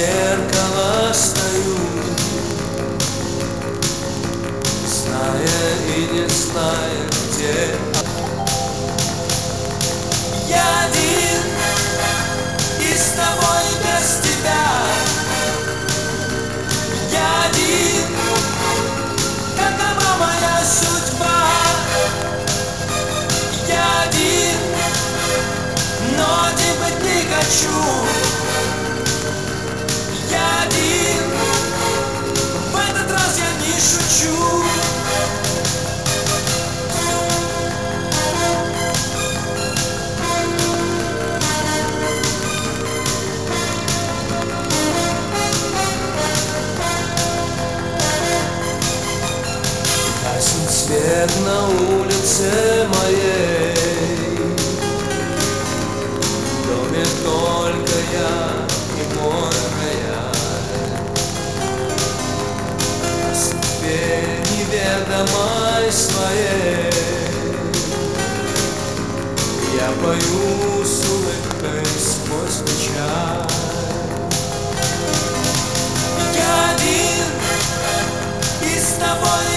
зеркала стою, зная и не зная, где я один, и с тобой без тебя. Я один, какова моя судьба. Я один, но один быть не хочу. Я один, в этот раз я не шучу. Гаснет свет на улице моей, в доме только я и мой рояль. О судьбе неведомой своей я пою с улыбкой сквозь печаль. Я один, и с тобой